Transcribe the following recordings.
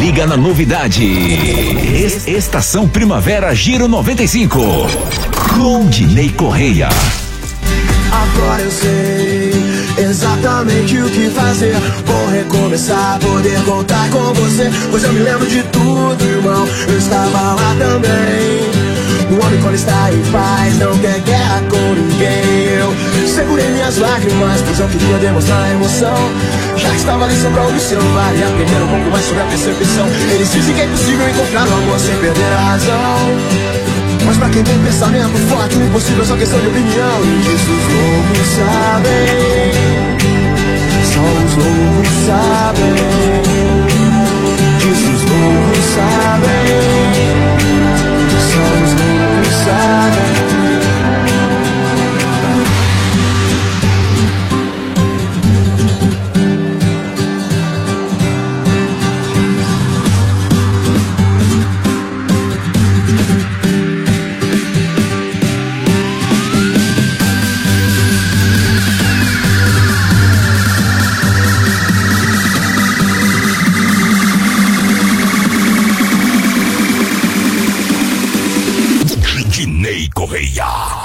liga na novidade. Estação Primavera Giro 95. Com Dinei Correia. Agora eu sei exatamente o que fazer. Vou recomeçar, poder contar com você. Pois eu me lembro de tudo, irmão. Eu estava lá também. O homem quando está em paz não quer guerra com ninguém. Eu segurei minhas lágrimas, pois eu queria demonstrar a emoção. Já que estava ali sobre a omissão, vale aprender um pouco mais sobre a percepção. Eles dizem que é impossível encontrar o amor sem perder a razão. Mas pra quem tem pensamento forte, o impossível é só questão de opinião. E disso os loucos sabem. Só os loucos sabem. Disso os loucos sabem. Só os loucos sabem. Dinei Correia.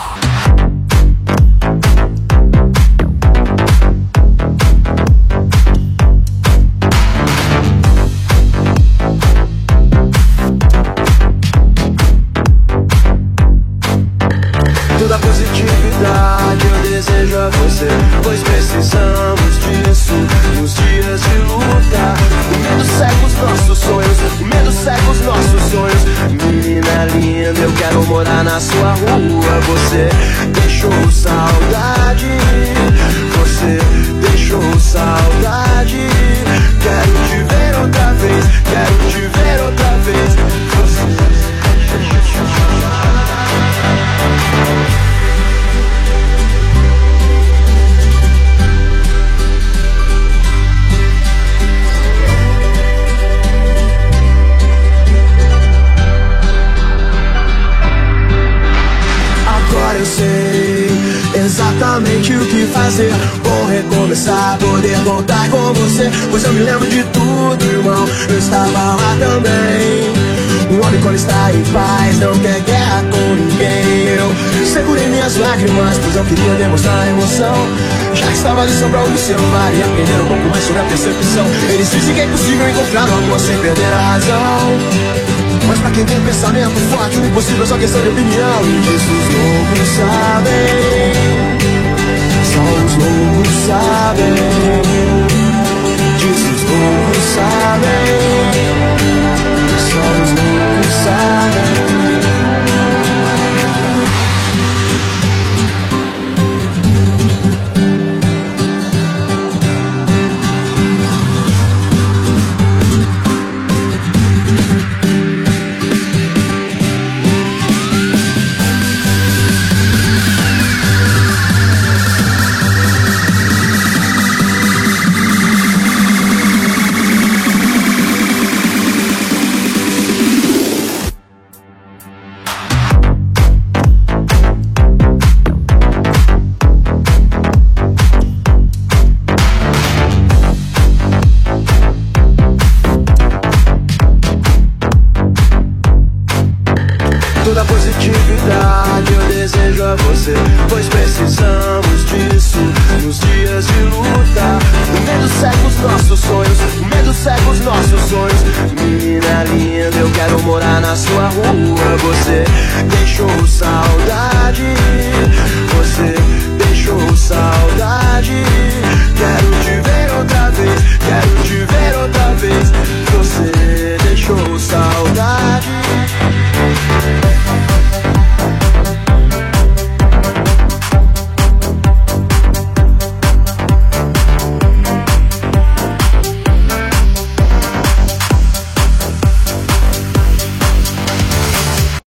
Toda positividade eu desejo a você, pois precisamos disso nos dias de luta. O medo cega os nossos sonhos, o medo cega os nossos sonhos. Menina linda, eu quero morar na sua rua. Você deixou saudade, você deixou saudade. Quero te ver outra vez, quero te ver outra vez. Você agora eu sei exatamente o que fazer. Vou recomeçar, poder contar com você. Pois eu me lembro de tudo, irmão. Eu estava lá também. O homem quando está em paz não quer guerra com ninguém. Eu segurei minhas lágrimas, pois eu queria demonstrar a emoção. Já que estava ali sobre a omissão, vale aprender um pouco mais sobre a percepção. Eles dizem que é impossível encontrar o amor sem perder a razão. Mas pra quem tem pensamento forte, o impossível é só questão de opinião. E disso os loucos sabem. Só os loucos sabem.